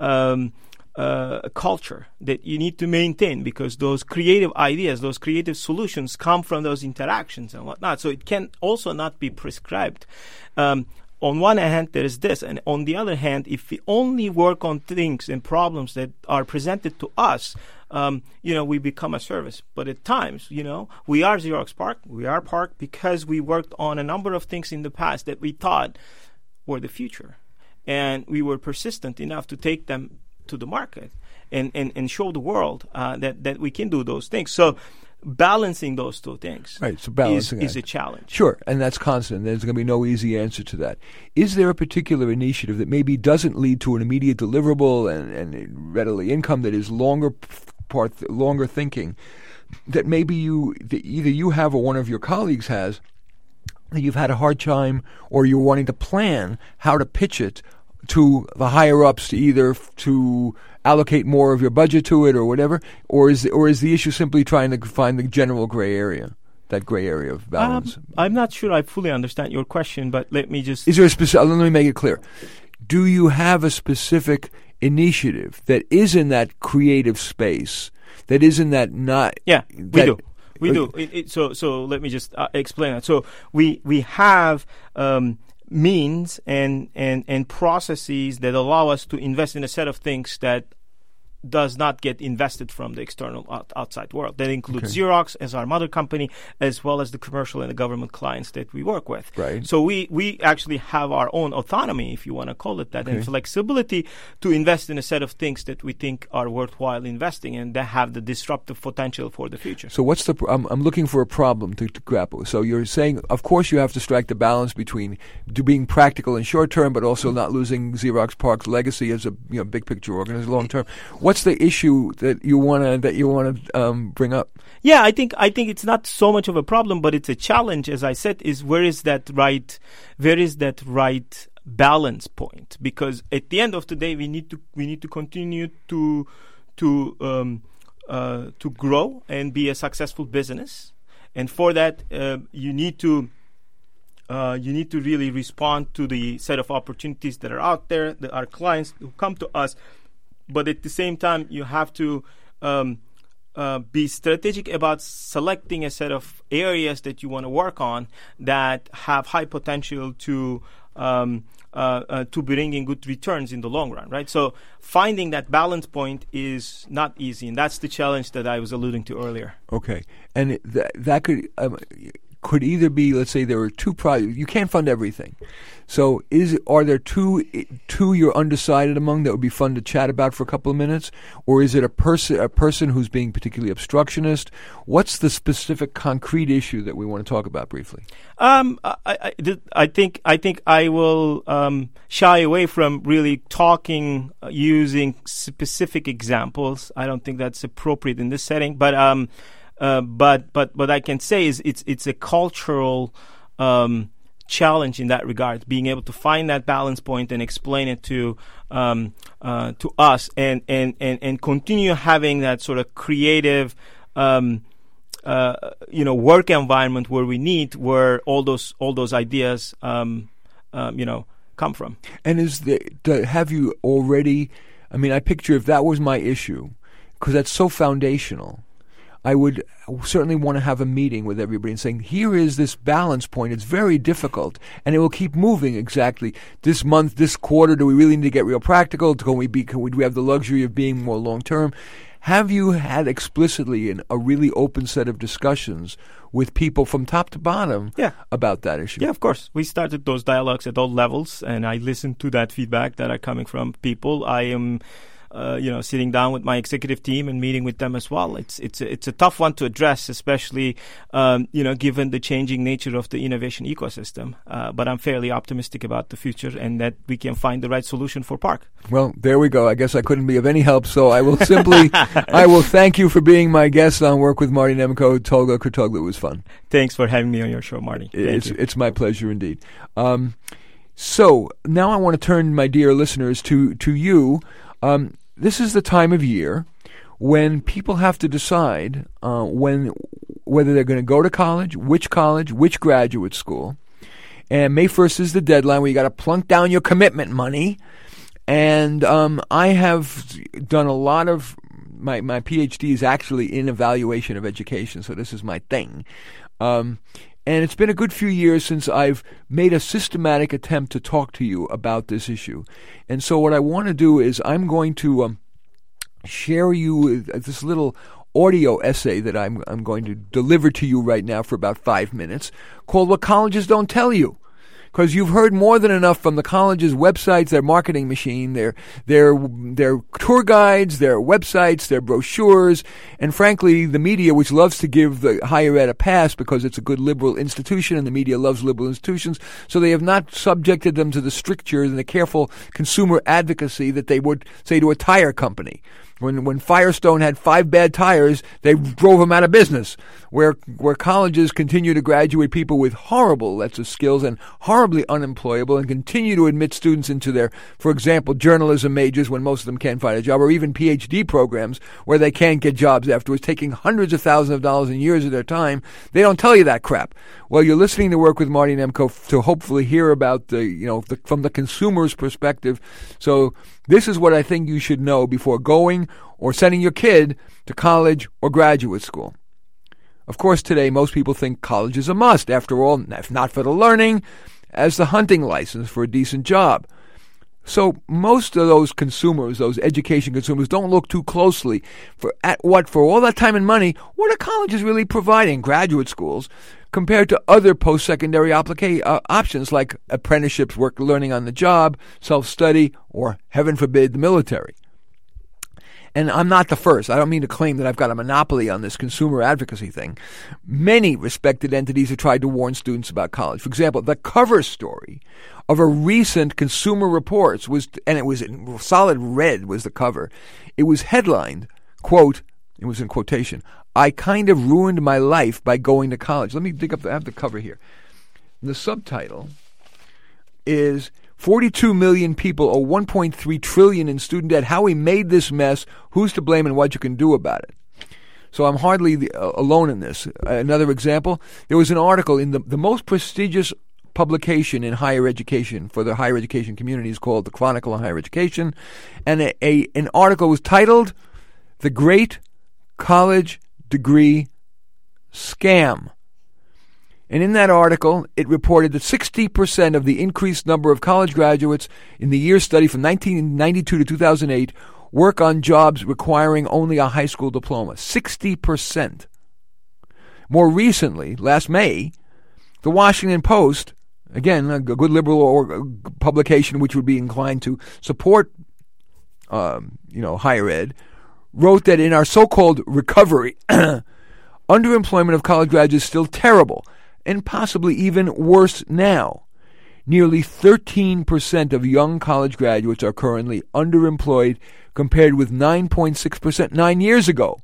culture that you need to maintain because those creative ideas, those creative solutions come from those interactions and whatnot. So it can also not be prescribed. On one hand, there is this. And on the other hand, if we only work on things and problems that are presented to us, we become a service. But at times, we are Xerox PARC. We are PARC because we worked on a number of things in the past that we thought were the future. And we were persistent enough to take them to the market and show the world that we can do those things. So balancing those two things is a challenge. Sure, and that's constant. There's going to be no easy answer to that. Is there a particular initiative that maybe doesn't lead to an immediate deliverable and readily income that is longer thinking, that maybe either you have or one of your colleagues has, that you've had a hard time or you're wanting to plan how to pitch it to the higher ups to either to allocate more of your budget to it or whatever, or is the issue simply trying to find the general gray area, that gray area of balance? I'm not sure I fully understand your question, but let me just... Let me make it clear. Do you have a specific initiative that is in that creative space, that is in that not... Yeah, we do. We do. So let me just explain that. So we have... means and processes that allow us to invest in a set of things that does not get invested from the external outside world. That includes Xerox as our mother company, as well as the commercial and the government clients that we work with. Right. So we actually have our own autonomy, if you want to call it that, and flexibility to invest in a set of things that we think are worthwhile investing in, that have the disruptive potential for the future. So what's I'm looking for a problem to grapple with. So you're saying, of course, you have to strike the balance between being practical in short term, but also not losing Xerox PARC's legacy as a big picture organization long term. What's the issue that you want to bring up? Yeah, I think it's not so much of a problem, but it's a challenge. As I said, is where is that right balance point? Because at the end of the day, we need to continue to grow and be a successful business, and for that, you need to really respond to the set of opportunities that are out there, that our clients who come to us. But at the same time, you have to be strategic about selecting a set of areas that you want to work on that have high potential to bring in good returns in the long run, right? So finding that balance point is not easy, and that's the challenge that I was alluding to earlier. Okay, and that could either be, let's say there are two projects. You can't fund everything. So are there two you're undecided among that would be fun to chat about for a couple of minutes? Or is it a person who's being particularly obstructionist? What's the specific concrete issue that we want to talk about briefly? I think I will shy away from really talking using specific examples. I don't think that's appropriate in this setting, but what I can say is it's a cultural challenge in that regard, being able to find that balance point and explain it to us, and continue having that sort of creative work environment where all those ideas come from. And have you already? I mean, I picture if that was my issue, because that's so foundational. I would certainly want to have a meeting with everybody and saying, here is this balance point. It's very difficult, and it will keep moving exactly. This month, this quarter, do we really need to get real practical? Do we have the luxury of being more long-term? Have you had explicitly a really open set of discussions with people from top to bottom about that issue? Yeah, of course. We started those dialogues at all levels, and I listened to that feedback that are coming from people. I am sitting down with my executive team and meeting with them as well. It's a tough one to address, especially given the changing nature of the innovation ecosystem. But I'm fairly optimistic about the future and that we can find the right solution for PARC. Well, there we go. I guess I couldn't be of any help, so I will I will thank you for being my guest on Work with Marty Nemko. Tolga Kurtoglu. It was fun. Thanks for having me on your show, Marty. It's my pleasure indeed. So now I want to turn, my dear listeners, to you. This is the time of year when people have to decide whether they're going to go to college, which graduate school. And May 1st is the deadline where you got to plunk down your commitment money. And I have done a lot of my PhD is actually in evaluation of education, so this is my thing. And it's been a good few years since I've made a systematic attempt to talk to you about this issue. And so what I want to do is I'm going to share you this little audio essay that I'm going to deliver to you right now for about 5 minutes, called What Colleges Don't Tell You. Because you've heard more than enough from the colleges' websites, their marketing machine, their tour guides, their websites, their brochures, and frankly, the media, which loves to give the higher ed a pass because it's a good liberal institution and the media loves liberal institutions, so they have not subjected them to the strictures and the careful consumer advocacy that they would say to a tire company. When Firestone had 5 bad tires, they drove them out of business. Where colleges continue to graduate people with horrible sets of skills and horribly unemployable, and continue to admit students into their, for example, journalism majors when most of them can't find a job, or even PhD programs where they can't get jobs afterwards, taking hundreds of thousands of dollars and years of their time. They don't tell you that crap. Well, you're listening to Work with Marty Nemko to hopefully hear about from the consumer's perspective. So this is what I think you should know before going or sending your kid to college or graduate school. Of course, today most people think college is a must. After all, if not for the learning, as the hunting license for a decent job. So most of those consumers, those education consumers, don't look too closely at what, for all that time and money, what are colleges really providing, graduate schools, compared to other post-secondary options like apprenticeships, work learning on the job, self-study, or, heaven forbid, the military. And I'm not the first. I don't mean to claim that I've got a monopoly on this consumer advocacy thing. Many respected entities have tried to warn students about college. For example, the cover story of a recent Consumer Reports was, and it was in solid red was the cover. It was headlined, quote, it was in quotation, "I kind of ruined my life by going to college." Let me dig up, I have the cover here. The subtitle is 42 million people owe 1.3 trillion in student debt. How we made this mess, who's to blame, and what you can do about it. So I'm hardly alone in this. Another example, there was an article in the most prestigious publication in higher education for the higher education community is called the Chronicle of Higher Education, and an article was titled "The Great College Degree Scam." And in that article, it reported that 60% of the increased number of college graduates in the year study from 1992 to 2008 work on jobs requiring only a high school diploma. 60%. More recently, last May, the Washington Post, again, a good liberal publication which would be inclined to support higher ed, wrote that in our so-called recovery, underemployment of college graduates is still terrible, and possibly even worse now. Nearly 13% of young college graduates are currently underemployed, compared with 9.6% 9 years ago.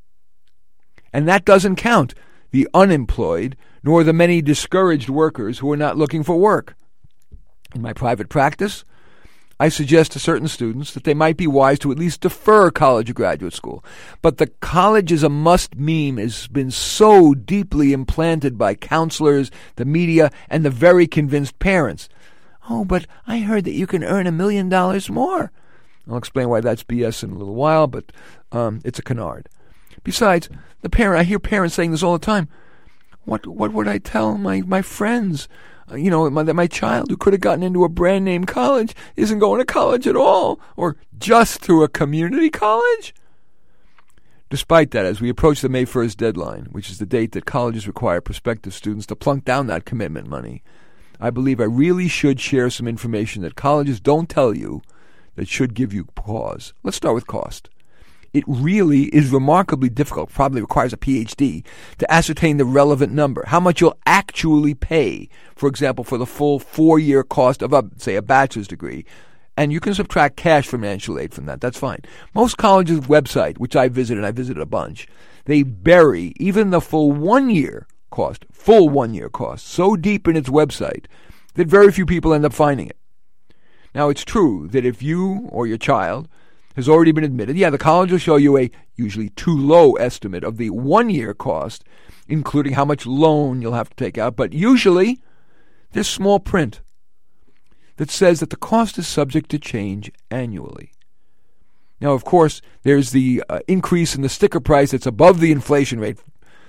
And that doesn't count the unemployed, nor the many discouraged workers who are not looking for work. In my private practice, I suggest to certain students that they might be wise to at least defer college or graduate school. But the college is a must meme has been so deeply implanted by counselors, the media, and the very convinced parents. "Oh, but I heard that you can earn $1 million more." I'll explain why that's BS in a little while, but it's a canard. Besides, I hear parents saying this all the time. What would I tell my friends? That my child who could have gotten into a brand name college isn't going to college at all, or just to a community college? Despite that, as we approach the May 1st deadline, which is the date that colleges require prospective students to plunk down that commitment money, I believe I really should share some information that colleges don't tell you that should give you pause. Let's start with cost. It really is remarkably difficult, probably requires a PhD, to ascertain the relevant number, how much you'll actually pay, for example, for the full 4-year cost of, a bachelor's degree. And you can subtract cash financial aid from that. That's fine. Most colleges' website, which I visited a bunch, they bury even the full 1-year cost, so deep in its website that very few people end up finding it. Now, it's true that if you or your child has already been admitted, the college will show you a usually too low estimate of the 1-year cost, including how much loan you'll have to take out. But usually, there's small print that says that the cost is subject to change annually. Now, of course, there's the increase in the sticker price that's above the inflation rate,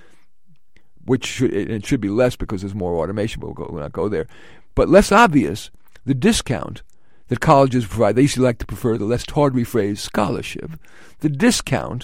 which it should be less because there's more automation, but we'll not go there. But less obvious, the discount that colleges provide. They usually like to prefer the less tawdry phrase scholarship. The discount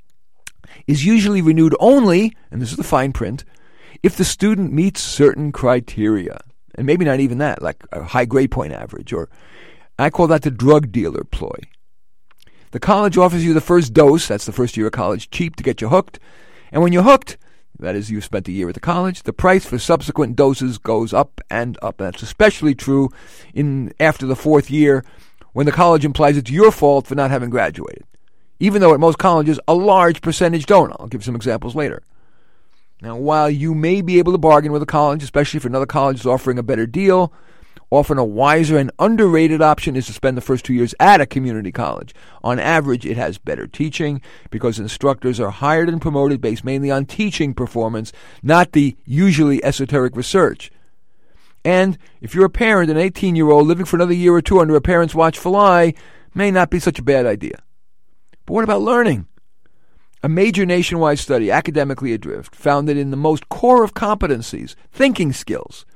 is usually renewed only, and this is the fine print, if the student meets certain criteria. And maybe not even that, like a high grade point average, or I call that the drug dealer ploy. The college offers you the first dose, that's the first year of college, cheap to get you hooked. And when you're hooked, that is, you've spent a year at the college, the price for subsequent doses goes up and up. That's especially true after the 4th year, when the college implies it's your fault for not having graduated. Even though at most colleges, a large percentage don't. I'll give some examples later. Now, while you may be able to bargain with a college, especially if another college is offering a better deal, often a wiser and underrated option is to spend the first 2 years at a community college. On average, it has better teaching because instructors are hired and promoted based mainly on teaching performance, not the usually esoteric research. And if you're a parent, an 18-year-old living for another year or two under a parent's watchful eye may not be such a bad idea. But what about learning? A major nationwide study, Academically Adrift, found that in the most core of competencies, thinking skills,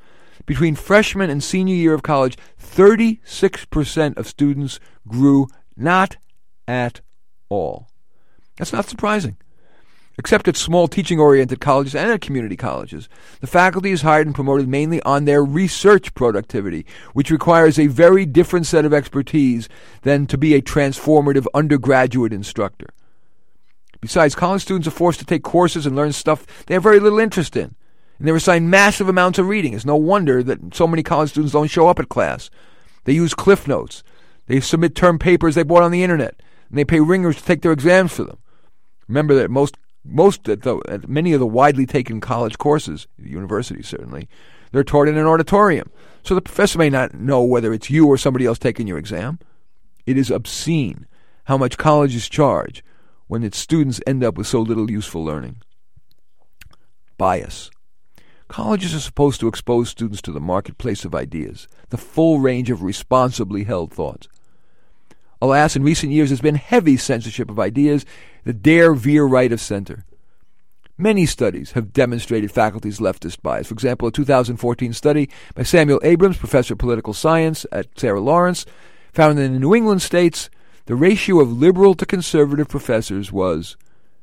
Between freshman and senior year of college, 36% of students grew not at all. That's not surprising. Except at small teaching-oriented colleges and at community colleges, the faculty is hired and promoted mainly on their research productivity, which requires a very different set of expertise than to be a transformative undergraduate instructor. Besides, college students are forced to take courses and learn stuff they have very little interest in, and they're assigned massive amounts of reading. It's no wonder that so many college students don't show up at class. They use Cliff Notes. They submit term papers they bought on the internet, and they pay ringers to take their exams for them. Remember that many of the widely taken college courses, universities certainly, they're taught in an auditorium. So the professor may not know whether it's you or somebody else taking your exam. It is obscene how much colleges charge when its students end up with so little useful learning. Bias. Colleges are supposed to expose students to the marketplace of ideas, the full range of responsibly held thoughts. Alas, in recent years there's been heavy censorship of ideas that dare veer right of center. Many studies have demonstrated faculty's leftist bias. For example, a 2014 study by Samuel Abrams, professor of political science at Sarah Lawrence, found that in the New England states, the ratio of liberal to conservative professors was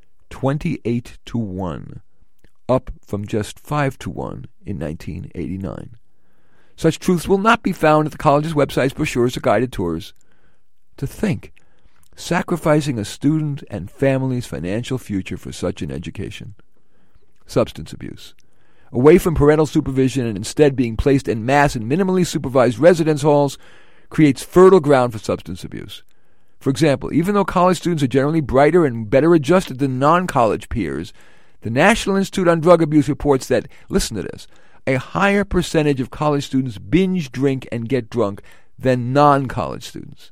28-1, up from just 5-1 in 1989. Such truths will not be found at the college's websites, brochures, or guided tours. To think, sacrificing a student and family's financial future for such an education. Substance abuse. Away from parental supervision and instead being placed en masse in minimally supervised residence halls creates fertile ground for substance abuse. For example, even though college students are generally brighter and better adjusted than non-college peers, the National Institute on Drug Abuse reports that, listen to this, a higher percentage of college students binge drink and get drunk than non-college students.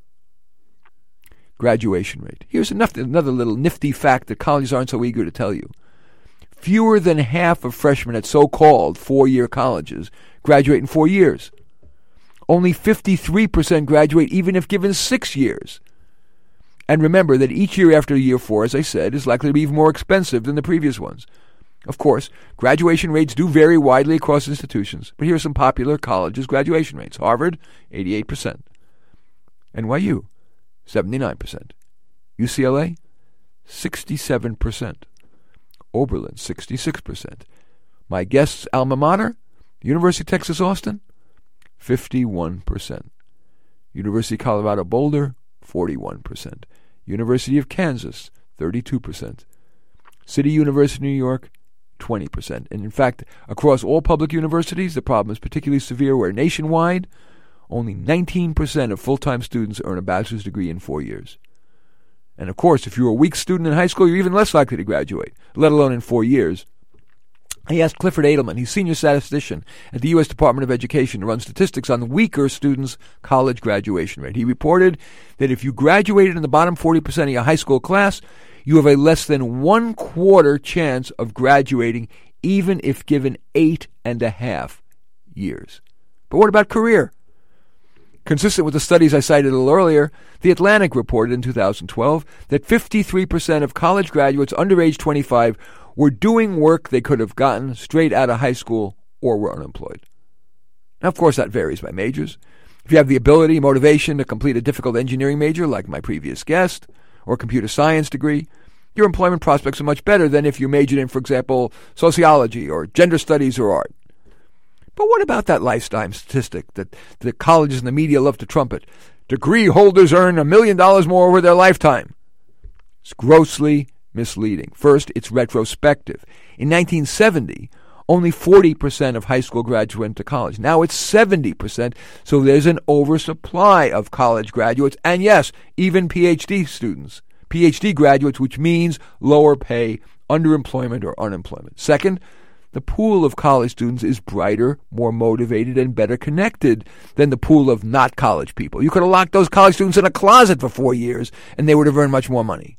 Graduation rate. Here's another little nifty fact that colleges aren't so eager to tell you. Fewer than half of freshmen at so-called four-year colleges graduate in 4 years. Only 53% graduate even if given 6 years. And remember that each year after year 4, as I said, is likely to be even more expensive than the previous ones. Of course, graduation rates do vary widely across institutions, but here are some popular colleges' graduation rates. Harvard, 88%. NYU, 79%. UCLA, 67%. Oberlin, 66%. My guest's alma mater, University of Texas Austin, 51%. University of Colorado Boulder, 41%. University of Kansas, 32%. City University of New York, 20%. And in fact, across all public universities, the problem is particularly severe where nationwide, only 19% of full-time students earn a bachelor's degree in 4 years. And of course, if you're a weak student in high school, you're even less likely to graduate, let alone in 4 years. I asked Clifford Edelman, he's senior statistician at the U.S. Department of Education, to run statistics on the weaker students' college graduation rate. He reported that if you graduated in the bottom 40% of your high school class, you have a less than 1/4 chance of graduating, even if given 8.5 years. But what about career? Consistent with the studies I cited a little earlier, The Atlantic reported in 2012 that 53% of college graduates under age 25 were doing work they could have gotten straight out of high school or were unemployed. Now, of course, that varies by majors. If you have the ability, motivation to complete a difficult engineering major like my previous guest, or a computer science degree, your employment prospects are much better than if you majored in, for example, sociology or gender studies or art. But what about that lifetime statistic that the colleges and the media love to trumpet? Degree holders earn $1 million more over their lifetime. It's grossly misleading. First, it's retrospective. In 1970, only 40% of high school graduates went to college. Now it's 70%, so there's an oversupply of college graduates, and yes, even PhD students. PhD graduates, which means lower pay, underemployment, or unemployment. Second, the pool of college students is brighter, more motivated, and better connected than the pool of not college people. You could have locked those college students in a closet for 4 years, and they would have earned much more money.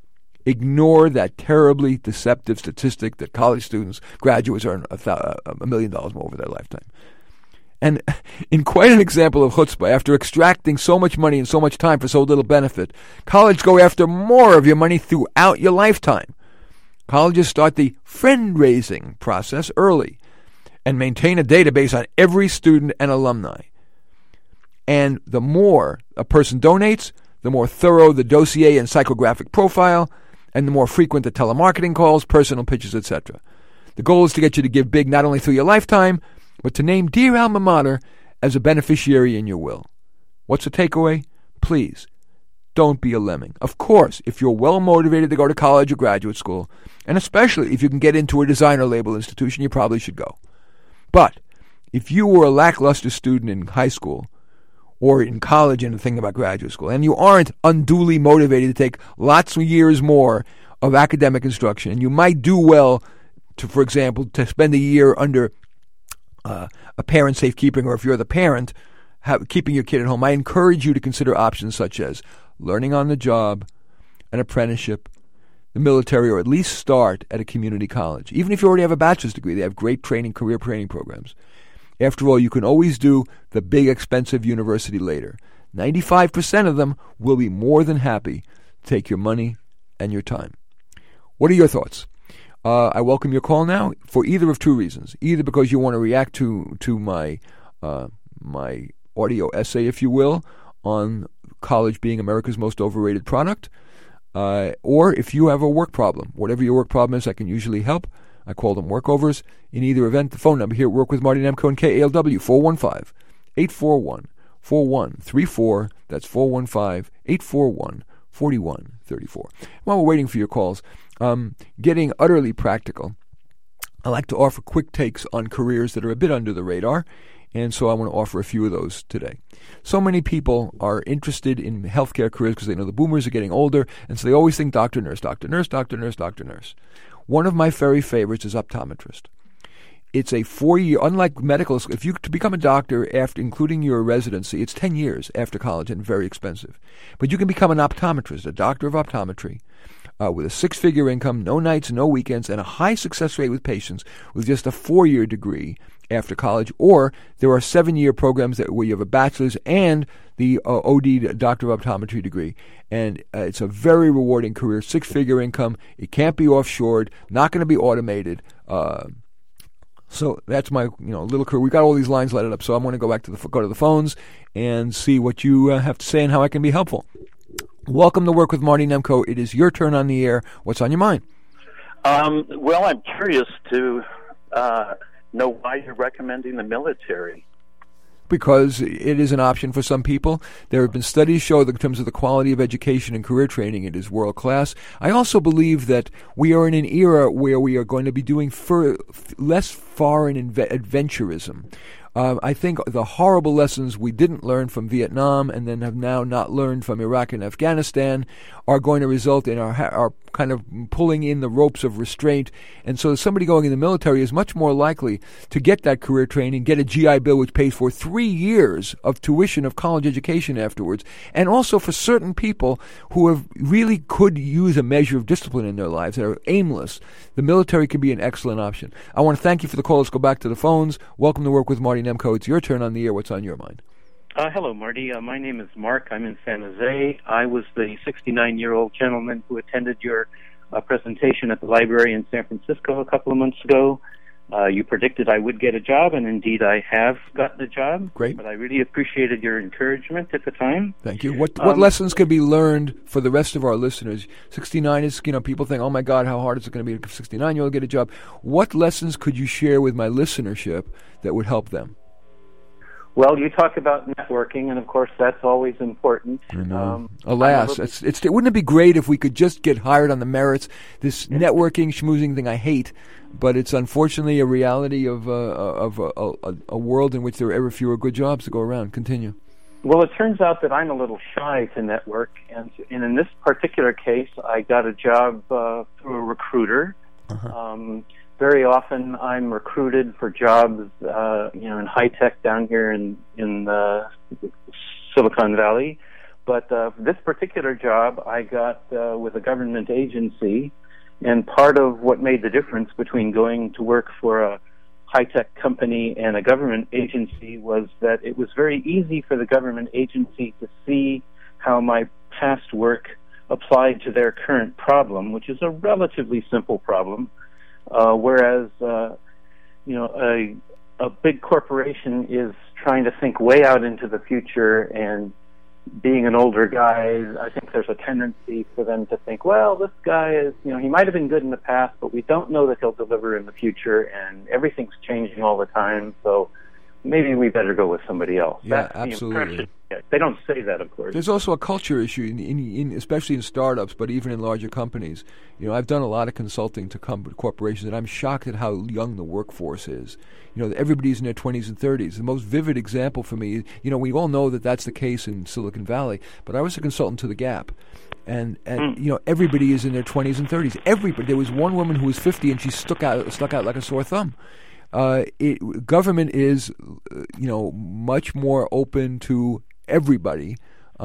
Ignore that terribly deceptive statistic that college students, graduates, earn $1 million more over their lifetime. And in quite an example of chutzpah, after extracting so much money and so much time for so little benefit, colleges go after more of your money throughout your lifetime. Colleges start the friend-raising process early. and maintain a database on every student and alumni. And the more a person donates, the more thorough the dossier and psychographic profile, and the more frequent the telemarketing calls, personal pitches, etc. The goal is to get you to give big not only through your lifetime, but to name Dear Alma Mater as a beneficiary in your will. What's the takeaway? Please, don't be a lemming. Of course, if you're well motivated to go to college or graduate school, and especially if you can get into a designer label institution, you probably should go. But if you were a lackluster student in high school, or in college and thinking about graduate school, and you aren't unduly motivated to take lots of years more of academic instruction, and you might do well to, for example, to spend a year under a parent's safekeeping, or if you're the parent, keeping your kid at home, I encourage you to consider options such as learning on the job, an apprenticeship, the military, or at least start at a community college. Even if you already have a bachelor's degree, they have great career training programs. After all, you can always do the big, expensive university later. 95% of them will be more than happy to take your money and your time. What are your thoughts? I welcome your call now for either of two reasons. Either because you want to react to my my audio essay, if you will, on college being America's most overrated product, or if you have a work problem. Whatever your work problem is, I can usually help. I call them workovers. In either event, the phone number here at Work with Marty Nemko and KALW, 415-841-4134. That's 415-841-4134. While we're waiting for your calls, getting utterly practical, I like to offer quick takes on careers that are a bit under the radar, and so I want to offer a few of those today. So many people are interested in healthcare careers because they know the boomers are getting older, and so they always think doctor, nurse, doctor, nurse, doctor, nurse, doctor, nurse. One of my very favorites is optometrist. It's a 4-year, unlike medical school, if you to become a doctor after including your residency, it's 10 years after college and very expensive. But you can become an optometrist, a doctor of optometry, with a 6-figure income, no nights, no weekends, and a high success rate with patients with just a 4-year degree after college. Or there are 7-year programs where you have a bachelor's and the OD Doctor of Optometry degree. And it's a very rewarding career, 6-figure income. It can't be offshored, not going to be automated. So that's my little career. We got all these lines lighted up, so I'm going to go back to the phones and see what you have to say and how I can be helpful. Welcome to Work with Marty Nemko. It is your turn on the air. What's on your mind? Well, I'm curious to know why you're recommending the military. Because it is an option for some people. There have been studies show that in terms of the quality of education and career training, it is world class. I also believe that we are in an era where we are going to be doing less foreign adventurism. I think the horrible lessons we didn't learn from Vietnam and then have now not learned from Iraq and Afghanistan are going to result in our kind of pulling in the ropes of restraint. And so somebody going in the military is much more likely to get that career training, get a GI Bill which pays for 3 years of tuition of college education afterwards. And also for certain people who have really could use a measure of discipline in their lives that are aimless, the military can be an excellent option. I want to thank you for the call. Let's go back to the phones. Welcome to Work with Marty Nemko. It's your turn on the air. What's on your mind? Hello, Marty. My name is Mark. I'm in San Jose. I was the 69-year-old gentleman who attended your presentation at the library in San Francisco a couple of months ago. You predicted I would get a job, and indeed I have gotten a job. Great. But I really appreciated your encouragement at the time. Thank you. What lessons can be learned for the rest of our listeners? 69 is, people think, oh my God, how hard is it going to be to 69-year-old get a job? What lessons could you share with my listenership that would help them? Well, you talk about networking, and of course that's always important. Alas, wouldn't it be great if we could just get hired on the merits? This networking, schmoozing thing I hate, but it's unfortunately a reality of a world in which there are ever fewer good jobs to go around. Continue. Well, it turns out that I'm a little shy to network, and in this particular case, I got a job through a recruiter. Uh-huh. Very often, I'm recruited for jobs, in high tech down here in Silicon Valley. But this particular job, I got with a government agency, and part of what made the difference between going to work for a high tech company and a government agency was that it was very easy for the government agency to see how my past work applied to their current problem, which is a relatively simple problem. Whereas, a a big corporation is trying to think way out into the future, and being an older guy, I think there's a tendency for them to think, well, this guy is, he might have been good in the past, but we don't know that he'll deliver in the future, and everything's changing all the time, so maybe we better go with somebody else. Yeah, That's absolutely. They don't say that, of course. There's also a culture issue, especially in startups, but even in larger companies. I've done a lot of consulting to corporations, and I'm shocked at how young the workforce is. Everybody's in their 20s and 30s. The most vivid example for me, we all know that that's the case in Silicon Valley, but I was a consultant to The Gap. And everybody is in their 20s and 30s. Everybody. There was one woman who was 50, and she stuck out like a sore thumb. Government is, much more open to everybody,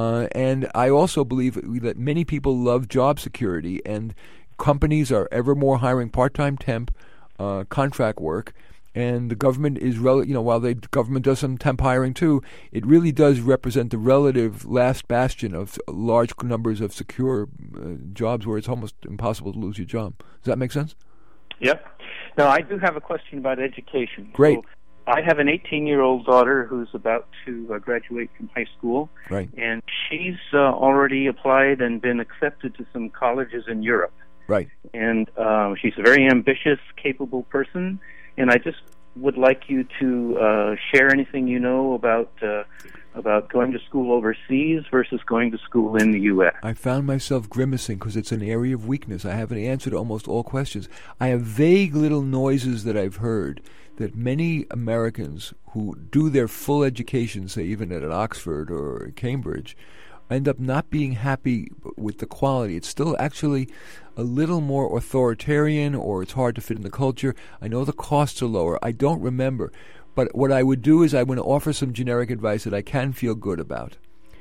and I also believe that many people love job security, and companies are ever more hiring part-time temp, contract work, and the government is, while the government does some temp hiring too, it really does represent the relative last bastion of large numbers of secure jobs where it's almost impossible to lose your job. Does that make sense? Yep. Now, I do have a question about education. Great. So I have an 18-year-old daughter who's about to graduate from high school. Right. And she's already applied and been accepted to some colleges in Europe. Right. And she's a very ambitious, capable person. And I just would like you to share anything you know about going to school overseas versus going to school in the U.S. I found myself grimacing because it's an area of weakness. I have an answer to almost all questions. I have vague little noises that I've heard that many Americans who do their full education, say even at Oxford or Cambridge, end up not being happy with the quality. It's still actually a little more authoritarian, or it's hard to fit in the culture. I know the costs are lower. I don't remember. But what I would do is I would offer some generic advice that I can feel good about.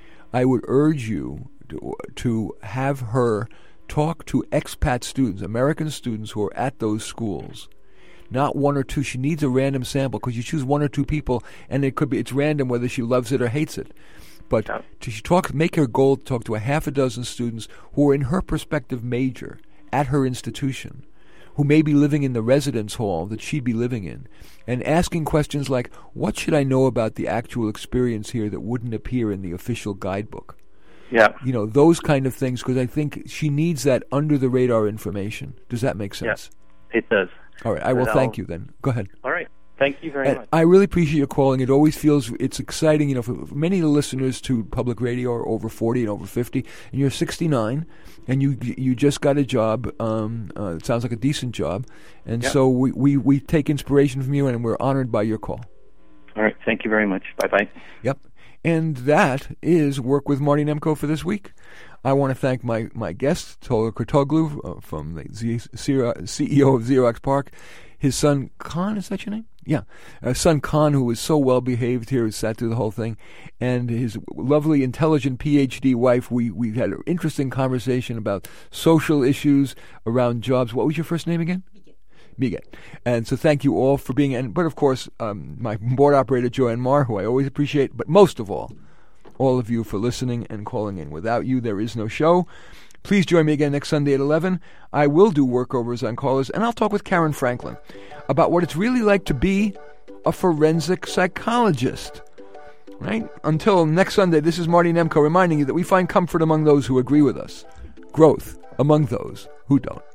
I would urge you to have her talk to expat students, American students who are at those schools. Not one or two. She needs a random sample, because you choose one or two people, and it's random whether she loves it or hates it. But make her goal to talk to a half a dozen students who are in her prospective major at her institution, who may be living in the residence hall that she'd be living in, and asking questions like, what should I know about the actual experience here that wouldn't appear in the official guidebook? Yeah. Those kind of things, because I think she needs that under-the-radar information. Does that make sense? Yeah, it does. All right, I will thank you then. Go ahead. All right. Thank you very much. I really appreciate your calling. It always feels it's exciting. For many of the listeners to public radio are over 40 and over 50, and you're 69, and you just got a job. It sounds like a decent job, and so we take inspiration from you, and we're honored by your call. All right. Thank you very much. Bye-bye. Yep. And that is Work with Marty Nemko for this week. I want to thank my guest, Tolga Kurtoglu, from the CEO of Xerox PARC. His son, Khan, is that your name? Yeah. Son Khan, who was so well-behaved here, who sat through the whole thing, and his lovely, intelligent PhD wife. We had an interesting conversation about social issues around jobs. What was your first name again? Miget. And so thank you all for being, but of course, my board operator, Joanne Marr, who I always appreciate, but most of all of you for listening and calling in. Without you, there is no show. Please join me again next Sunday at 11. I will do workovers on callers, and I'll talk with Karen Franklin about what it's really like to be a forensic psychologist. Right? Until next Sunday, this is Marty Nemko reminding you that we find comfort among those who agree with us, growth among those who don't.